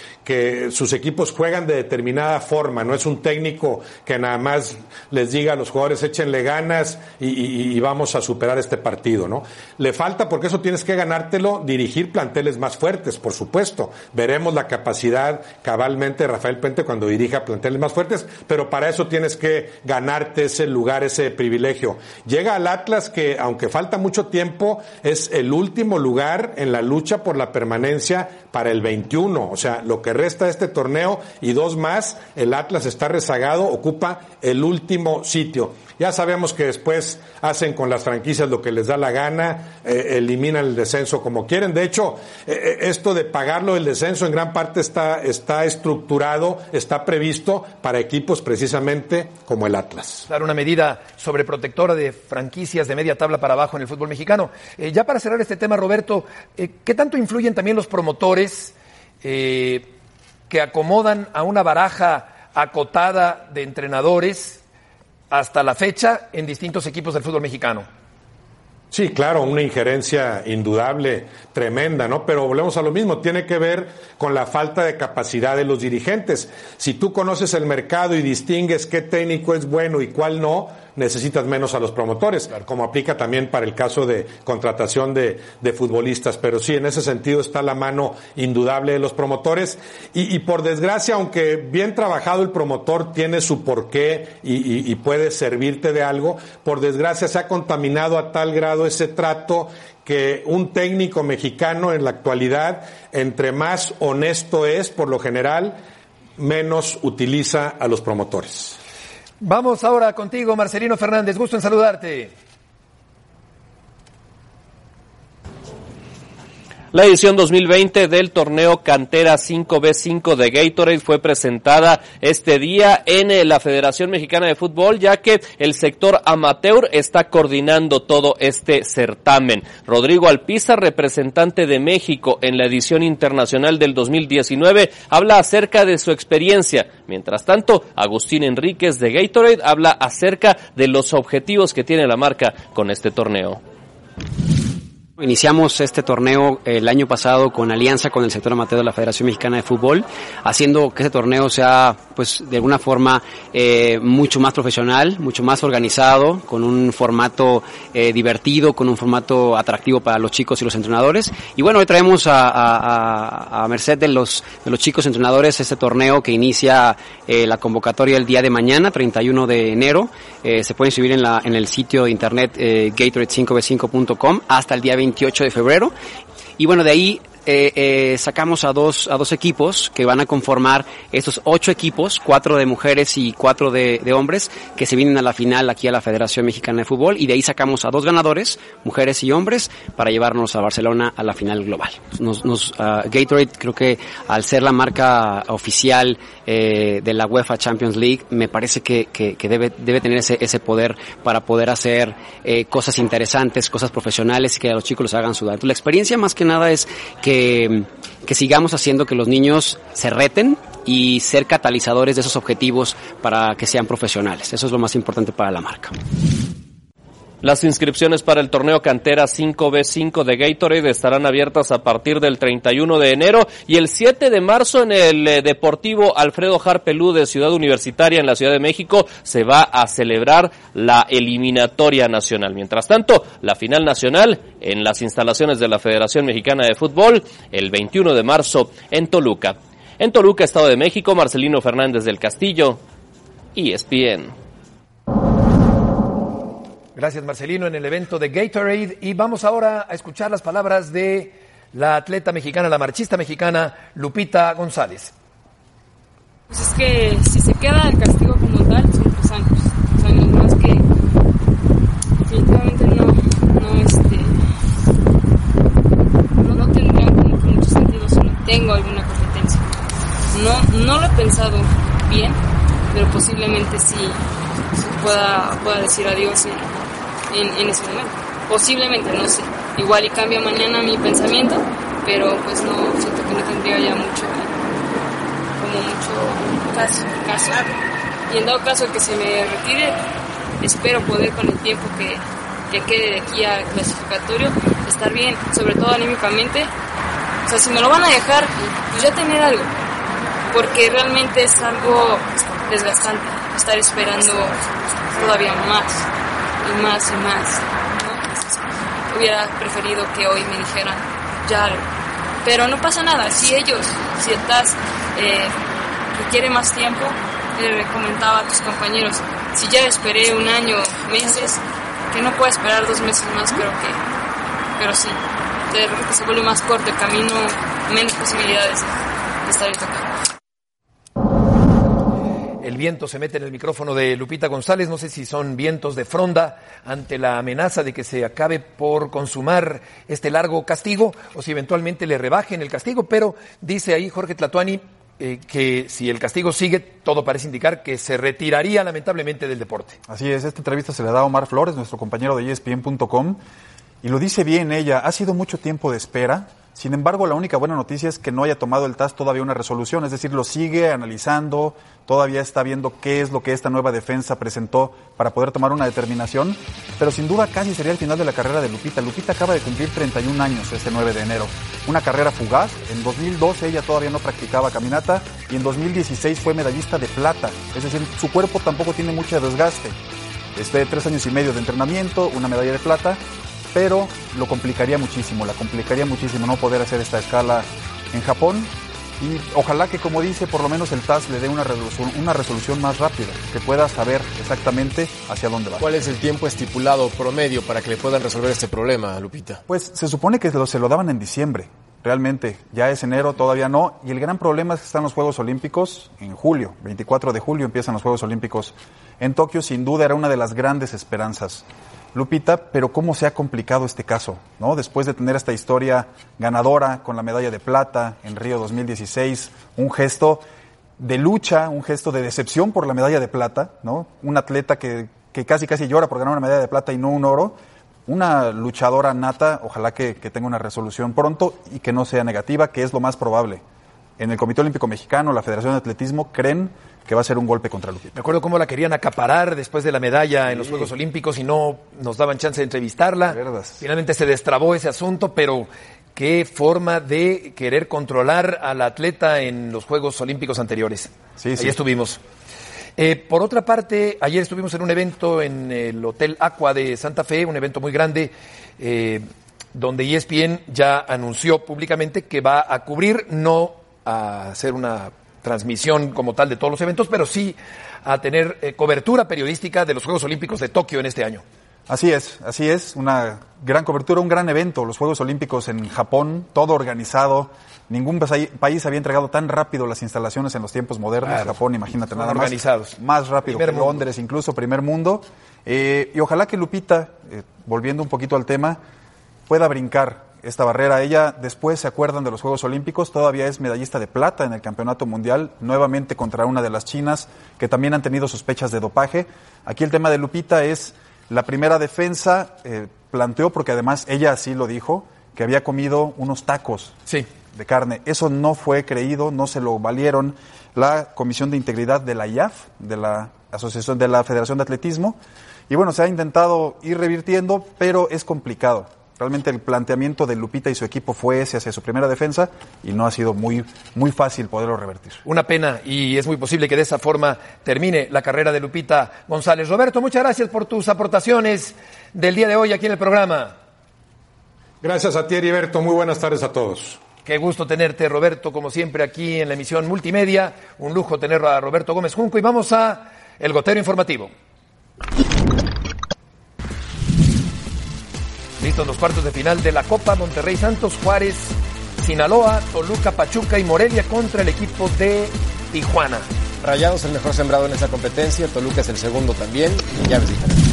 que sus equipos juegan de determinada forma, no es un técnico que nada más les diga a los jugadores échenle ganas y vamos a superar este partido, ¿no? Le falta, porque eso tienes que ganártelo, dirigir planteles más fuertes, por supuesto. Veremos la capacidad cabalmente de Rafael Puente cuando dirija planteles más fuertes, pero para eso tienes que ganarte ese lugar, ese privilegio. Llega al Atlas, que aunque falta mucho tiempo, es el último lugar en la lucha por la permanencia para el 21, o sea, lo que resta de este torneo y 2 más, el Atlas está rezagado, ocupa el último sitio. Ya sabemos que después hacen con las franquicias lo que les da la gana, eliminan el descenso como quieren. De hecho, esto de pagarlo el descenso en gran parte está estructurado, está previsto para equipos precisamente como el Atlas. Claro, una medida sobreprotectora de franquicias de media tabla para abajo en el fútbol mexicano. Ya para cerrar este tema, Roberto, ¿qué tanto influyen también los promotores que acomodan a una baraja acotada de entrenadores hasta la fecha en distintos equipos del fútbol mexicano? Sí, claro, una injerencia indudable, tremenda, ¿no? Pero volvemos a lo mismo, tiene que ver con la falta de capacidad de los dirigentes. Si tú conoces el mercado y distingues qué técnico es bueno y cuál no, necesitas menos a los promotores, como aplica también para el caso de contratación de futbolistas. Pero sí, en ese sentido está la mano indudable de los promotores. Y por desgracia, aunque bien trabajado el promotor tiene su porqué y puede servirte de algo, por desgracia se ha contaminado a tal grado ese trato que un técnico mexicano en la actualidad, entre más honesto es, por lo general, menos utiliza a los promotores. Vamos ahora contigo, Marcelino Fernández. Gusto en saludarte. La edición 2020 del torneo Cantera 5x5 de Gatorade fue presentada este día en la Federación Mexicana de Fútbol, ya que el sector amateur está coordinando todo este certamen. Rodrigo Alpizar, representante de México en la edición internacional del 2019, habla acerca de su experiencia. Mientras tanto, Agustín Enríquez de Gatorade habla acerca de los objetivos que tiene la marca con este torneo. Iniciamos este torneo el año pasado con alianza con el sector amateur de la Federación Mexicana de Fútbol, haciendo que este torneo sea, pues, de alguna forma mucho más profesional, mucho más organizado, con un formato divertido, con un formato atractivo para los chicos y los entrenadores. Y bueno, hoy traemos a merced de los chicos entrenadores este torneo que inicia la convocatoria el día de mañana, 31 de enero. Se puede inscribir en el sitio de internet gatorade5v5.com hasta el día 28 de febrero. Y bueno, de ahí sacamos a dos equipos que van a conformar estos 8 equipos, 4 de mujeres y 4 de hombres, que se vienen a la final aquí a la Federación Mexicana de Fútbol, y de ahí sacamos a 2 ganadores, mujeres y hombres, para llevarnos a Barcelona a la final global. Gatorade, creo que al ser la marca oficial de la UEFA Champions League, me parece que debe tener ese poder para poder hacer cosas interesantes, cosas profesionales, y que a los chicos los hagan sudar. Entonces, la experiencia más que nada es que sigamos haciendo que los niños se reten y ser catalizadores de esos objetivos para que sean profesionales. Eso es lo más importante para la marca. Las inscripciones para el torneo Cantera 5x5 de Gatorade estarán abiertas a partir del 31 de enero y el 7 de marzo en el Deportivo Alfredo Harpelú de Ciudad Universitaria en la Ciudad de México se va a celebrar la eliminatoria nacional. Mientras tanto, la final nacional en las instalaciones de la Federación Mexicana de Fútbol el 21 de marzo en Toluca. En Toluca, Estado de México, Marcelino Fernández del Castillo, ESPN. Gracias, Marcelino, en el evento de Gatorade. Y vamos ahora a escuchar las palabras de la atleta mexicana, la marchista mexicana, Lupita González. Pues es que si se queda el castigo como tal, son 3 años. 2 años más que definitivamente no tendría como que mucho sentido si no tengo alguna competencia. No lo he pensado bien, pero posiblemente sí pueda decir adiós en ese momento. Posiblemente, no sé. Igual y cambia mañana mi pensamiento, pero pues no, siento que no tendría ya mucho caso. Y en dado caso que se me retire, espero poder con el tiempo que quede de aquí al clasificatorio estar bien, sobre todo anímicamente. O sea, si me lo van a dejar, pues ya tener algo, porque realmente es algo desgastante estar esperando todavía más y más, ¿no? Hubiera preferido que hoy me dijeran ya algo, pero no pasa nada. Si el TAS requiere más tiempo, le comentaba a tus compañeros, si ya esperé 1 año, meses, que no pueda esperar 2 meses más, pero sí, de repente se vuelve más corto el camino, menos posibilidades de estar en tocar. El viento se mete en el micrófono de Lupita González. No sé si son vientos de fronda ante la amenaza de que se acabe por consumar este largo castigo o si eventualmente le rebajen el castigo, pero dice ahí Jorge Tlatuani que si el castigo sigue, todo parece indicar que se retiraría lamentablemente del deporte. Así es, esta entrevista se le da a Omar Flores, nuestro compañero de ESPN.com, Y lo dice bien ella, ha sido mucho tiempo de espera. Sin embargo, la única buena noticia es que no haya tomado el TAS todavía una resolución, es decir, lo sigue analizando, todavía está viendo qué es lo que esta nueva defensa presentó para poder tomar una determinación, pero sin duda casi sería el final de la carrera de Lupita. Lupita acaba de cumplir 31 años este 9 de enero, una carrera fugaz. En 2012 ella todavía no practicaba caminata y en 2016 fue medallista de plata, es decir, su cuerpo tampoco tiene mucho desgaste. 3 años y medio de entrenamiento, una medalla de plata, pero lo complicaría muchísimo, no poder hacer esta escala en Japón. Y ojalá que, como dice, por lo menos el TAS le dé una resolución más rápida, que pueda saber exactamente hacia dónde va. ¿Cuál es el tiempo estipulado promedio para que le puedan resolver este problema, Lupita? Pues se supone que se lo daban en diciembre, realmente. Ya es enero, todavía no. Y el gran problema es que están los Juegos Olímpicos en julio, 24 de julio empiezan los Juegos Olímpicos en Tokio. Sin duda era una de las grandes esperanzas, Lupita, pero cómo se ha complicado este caso, ¿no? Después de tener esta historia ganadora con la medalla de plata en Río 2016, un gesto de lucha, un gesto de decepción por la medalla de plata, ¿no? Un atleta que casi llora por ganar una medalla de plata y no un oro, una luchadora nata, ojalá que tenga una resolución pronto y que no sea negativa, que es lo más probable. En el Comité Olímpico Mexicano, la Federación de Atletismo, creen que va a ser un golpe contra Lupita. Me acuerdo cómo la querían acaparar después de la medalla en los Juegos Olímpicos y no nos daban chance de entrevistarla. Finalmente se destrabó ese asunto, pero qué forma de querer controlar a la atleta en los Juegos Olímpicos anteriores. Ahí estuvimos. Por otra parte, ayer estuvimos en un evento en el Hotel Aqua de Santa Fe, un evento muy grande, donde ESPN ya anunció públicamente que va a cubrir, no a hacer una transmisión como tal de todos los eventos, pero sí a tener cobertura periodística de los Juegos Olímpicos de Tokio en este año. Así es, una gran cobertura, un gran evento, los Juegos Olímpicos en Japón, todo organizado. Ningún país había entregado tan rápido las instalaciones en los tiempos modernos. Claro. Japón, imagínate, nada más. Organizados. Más rápido que Londres, incluso primer mundo. Y ojalá que Lupita, volviendo un poquito al tema, pueda brincar esta barrera. Ella, después se acuerdan de los Juegos Olímpicos, todavía es medallista de plata en el Campeonato Mundial, nuevamente contra una de las chinas, que también han tenido sospechas de dopaje. Aquí el tema de Lupita es la primera defensa, planteó, porque además ella así lo dijo, que había comido unos tacos de carne. Eso no fue creído, no se lo valieron la Comisión de Integridad de la IAF, de la Asociación de la Federación de Atletismo. Y bueno, se ha intentado ir revirtiendo, pero es complicado. Realmente el planteamiento de Lupita y su equipo fue ese hacia su primera defensa y no ha sido muy fácil poderlo revertir. Una pena, y es muy posible que de esa forma termine la carrera de Lupita González. Roberto, muchas gracias por tus aportaciones del día de hoy aquí en el programa. Gracias a ti, Heriberto. Muy buenas tardes a todos. Qué gusto tenerte, Roberto, como siempre aquí en la emisión multimedia. Un lujo tener a Roberto Gómez Junco. Y vamos a El Gotero Informativo. Listos los cuartos de final de la Copa. Monterrey, Santos, Juárez, Sinaloa, Toluca, Pachuca y Morelia contra el equipo de Tijuana. Rayados el mejor sembrado en esa competencia, Toluca es el segundo también, y llaves diferentes.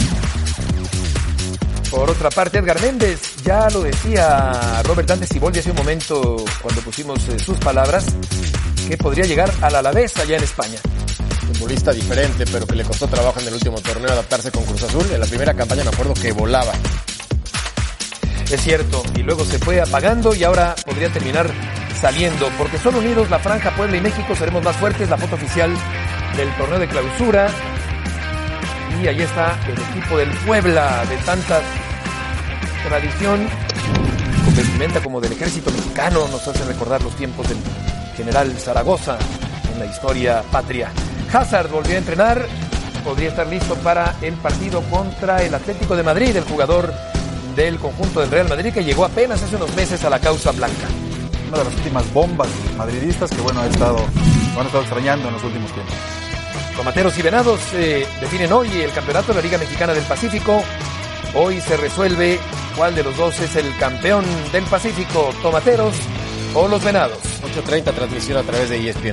Por otra parte, Edgar Méndez, ya lo decía Robert Dante Siboldi hace un momento cuando pusimos sus palabras, que podría llegar al Alavés allá en España. Futbolista diferente, pero que le costó trabajo en el último torneo adaptarse con Cruz Azul. En la primera campaña me acuerdo que volaba. Es cierto, y luego se fue apagando y ahora podría terminar saliendo, porque son unidos la Franja, Puebla y México, seremos más fuertes, la foto oficial del torneo de clausura. Y ahí está el equipo del Puebla, de tanta tradición, con vestimenta como del ejército mexicano, nos hace recordar los tiempos del general Zaragoza en la historia patria. Hazard volvió a entrenar, podría estar listo para el partido contra el Atlético de Madrid, el jugador del conjunto del Real Madrid que llegó apenas hace unos meses a la causa blanca. Una de las últimas bombas madridistas que bueno, han estado extrañando en los últimos tiempos. Tomateros y Venados definen hoy el campeonato de la Liga Mexicana del Pacífico. Hoy se resuelve cuál de los dos es el campeón del Pacífico, Tomateros o los Venados. 8:30 transmisión a través de ESPN+.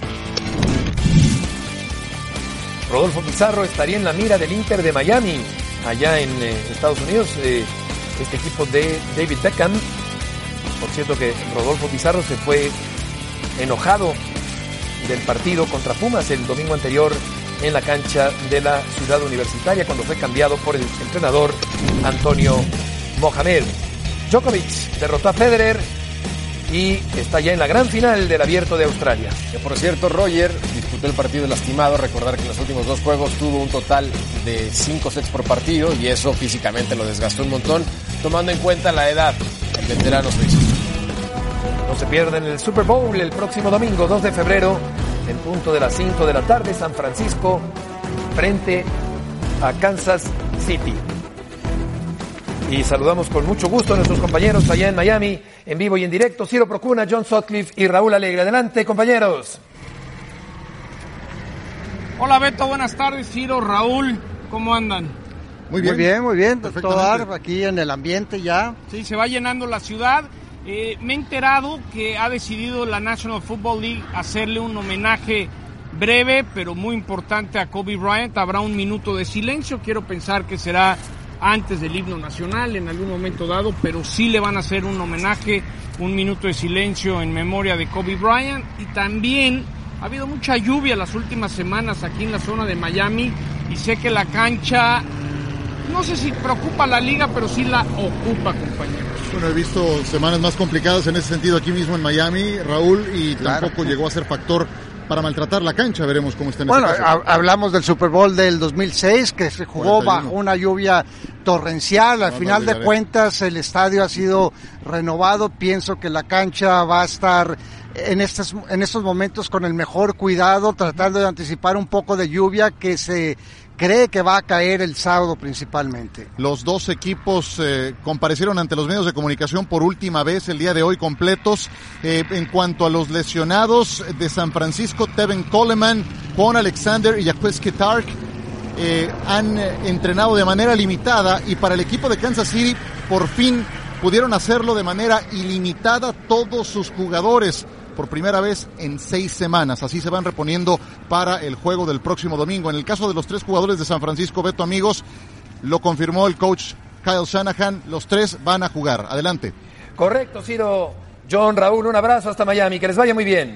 Rodolfo Pizarro estaría en la mira del Inter de Miami, allá en Estados Unidos, este equipo de David Beckham. Por cierto que Rodolfo Pizarro se fue enojado del partido contra Pumas el domingo anterior en la cancha de la Ciudad Universitaria cuando fue cambiado por el entrenador Antonio Mohamed. Djokovic derrotó a Federer y está ya en la gran final del Abierto de Australia. Que por cierto, Roger disputó el partido lastimado. Recordar que en los últimos 2 juegos tuvo un total de 5 sets por partido y eso físicamente lo desgastó un montón, tomando en cuenta la edad del veterano suizo. No se pierdan el Super Bowl el próximo domingo 2 de febrero en punto de las 5 de la tarde, San Francisco frente a Kansas City. Y saludamos con mucho gusto a nuestros compañeros allá en Miami, en vivo y en directo, Ciro Procuna, John Sutcliffe y Raúl Alegre. Adelante, compañeros. Hola Beto, buenas tardes. Ciro, Raúl, ¿cómo andan? Muy bien. Todo dar aquí en el ambiente ya. Sí, se va llenando la ciudad. Me he enterado que ha decidido la National Football League hacerle un homenaje breve, pero muy importante a Kobe Bryant. Habrá un minuto de silencio. Quiero pensar que será antes del himno nacional en algún momento dado, pero sí le van a hacer un homenaje, un minuto de silencio en memoria de Kobe Bryant. Y también ha habido mucha lluvia las últimas semanas aquí en la zona de Miami y sé que la cancha, no sé si preocupa a la liga, pero sí la ocupa, compañeros. Bueno, he visto semanas más complicadas en ese sentido aquí mismo en Miami, Raúl, y tampoco llegó a ser factor para maltratar la cancha. Veremos cómo está en este caso. Hablamos del Super Bowl del 2006, que se jugó 41. Bajo una lluvia torrencial. Al final de cuentas, el estadio ha sido renovado. Pienso que la cancha va a estar en estos momentos con el mejor cuidado, tratando de anticipar un poco de lluvia que se cree que va a caer el sábado principalmente. Los 2 equipos comparecieron ante los medios de comunicación por última vez el día de hoy completos. En cuanto a los lesionados de San Francisco, Tevin Coleman, Quan Alexander y Jaquiski Tark han entrenado de manera limitada, y para el equipo de Kansas City por fin pudieron hacerlo de manera ilimitada todos sus jugadores. Por primera vez en 6 semanas. Así se van reponiendo para el juego del próximo domingo. En el caso de los 3 jugadores de San Francisco, Beto, amigos, lo confirmó el coach Kyle Shanahan. Los 3 van a jugar. Adelante. Correcto, Ciro. John, Raúl, un abrazo hasta Miami. Que les vaya muy bien.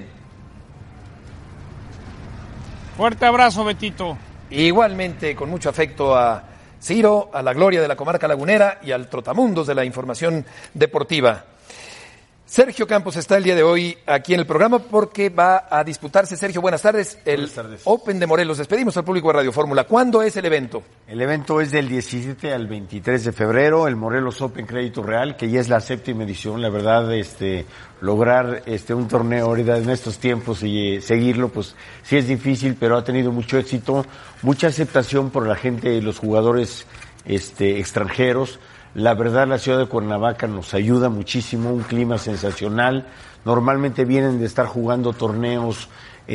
Fuerte abrazo, Betito. Igualmente, con mucho afecto a Ciro, a la gloria de la comarca lagunera y al trotamundos de la información deportiva. Sergio Campos está el día de hoy aquí en el programa porque va a disputarse, Sergio, buenas tardes, el Open de Morelos. Despedimos al público de Radio Fórmula. ¿Cuándo es el evento? El evento es del 17 al 23 de febrero, el Morelos Open Crédito Real, que ya es la 7ª edición. La verdad, lograr un torneo ahorita en estos tiempos y seguirlo, pues sí es difícil, pero ha tenido mucho éxito, mucha aceptación por la gente y los jugadores extranjeros. La verdad, la ciudad de Cuernavaca nos ayuda muchísimo, un clima sensacional. Normalmente vienen de estar jugando torneos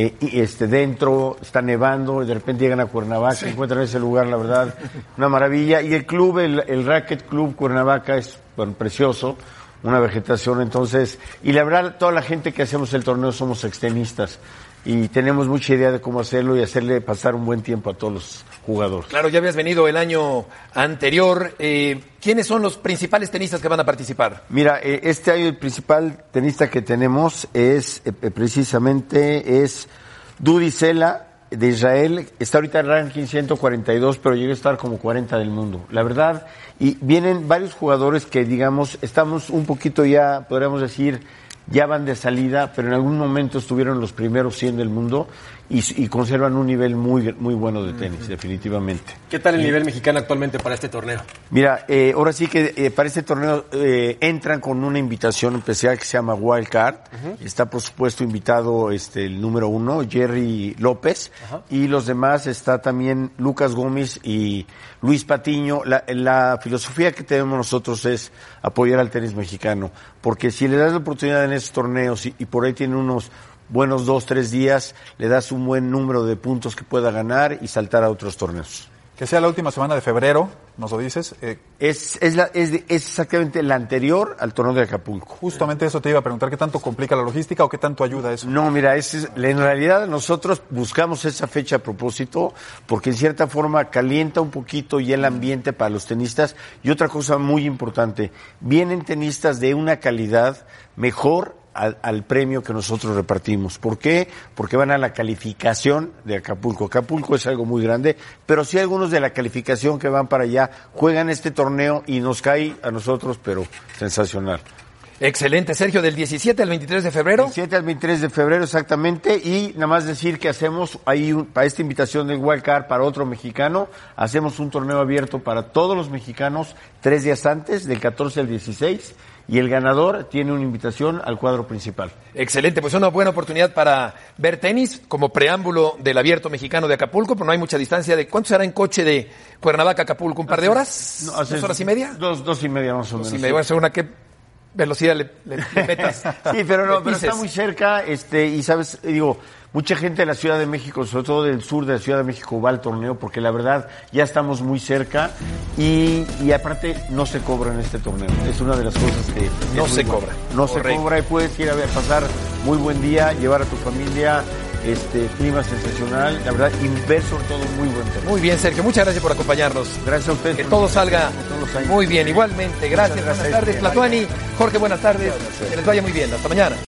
dentro, está nevando, y de repente llegan a Cuernavaca, encuentran ese lugar, la verdad, una maravilla. Y el club, el Racket Club Cuernavaca es precioso, una vegetación, entonces, y la verdad, toda la gente que hacemos el torneo somos extenistas y tenemos mucha idea de cómo hacerlo y hacerle pasar un buen tiempo a todos los jugadores. Claro, ya habías venido el año anterior. ¿Quiénes son los principales tenistas que van a participar? Mira, este año el principal tenista que tenemos es precisamente Dudi Sela de Israel. Está ahorita en ranking 142, pero llegó a estar como 40 del mundo. La verdad, y vienen varios jugadores que, digamos, estamos un poquito ya, podríamos decir, ya van de salida, pero en algún momento estuvieron los primeros 100 del mundo y conservan un nivel muy bueno de tenis, definitivamente. ¿Qué tal el nivel mexicano actualmente para este torneo? Mira, ahora sí que para este torneo entran con una invitación especial que se llama Wild Card. Está, por supuesto, invitado el número 1, Jerry López, y los demás está también Lucas Gómez y Luis Patiño. La filosofía que tenemos nosotros es apoyar al tenis mexicano, porque si le das la oportunidad en estos torneos y por ahí tiene unos buenos 2-3 días, le das un buen número de puntos que pueda ganar y saltar a otros torneos. Que sea la última semana de febrero, ¿nos lo dices? Es exactamente la anterior al torneo de Acapulco. Justamente eso te iba a preguntar, ¿qué tanto complica la logística o qué tanto ayuda eso? No, mira, en realidad nosotros buscamos esa fecha a propósito porque en cierta forma calienta un poquito ya el ambiente para los tenistas. Y otra cosa muy importante, vienen tenistas de una calidad mejor al premio que nosotros repartimos. ¿Por qué? Porque van a la calificación de Acapulco. Acapulco es algo muy grande, pero sí algunos de la calificación que van para allá juegan este torneo y nos cae a nosotros, pero sensacional. Excelente, Sergio, del 17 al 23 de febrero. 17 al 23 de febrero, exactamente, y nada más decir que hacemos ahí, para esta invitación del Wild Card para otro mexicano, hacemos un torneo abierto para todos los mexicanos 3 días antes, del 14 al 16, y el ganador tiene una invitación al cuadro principal. Excelente, pues una buena oportunidad para ver tenis como preámbulo del Abierto Mexicano de Acapulco, pero no hay mucha distancia. ¿De cuánto será en coche de Cuernavaca a Acapulco? ¿Un par de horas? No, ¿2 horas y media? Dos y media más o menos. Bueno, según a qué velocidad le metas. Sí, pero está muy cerca, y sabes, digo, mucha gente de la Ciudad de México, sobre todo del sur de la Ciudad de México, va al torneo porque la verdad ya estamos muy cerca y aparte no se cobra en este torneo. Es una de las cosas que no se cobra. No se cobra y puedes ir a pasar muy buen día, llevar a tu familia. Clima sensacional, la verdad, ver sobre todo muy buen tema. Muy bien, Sergio, muchas gracias por acompañarnos. Gracias a ustedes. Que todo salga muy bien, igualmente. Gracias, buenas tardes, Tlatuani. Jorge, buenas tardes. Que les vaya muy bien, hasta mañana.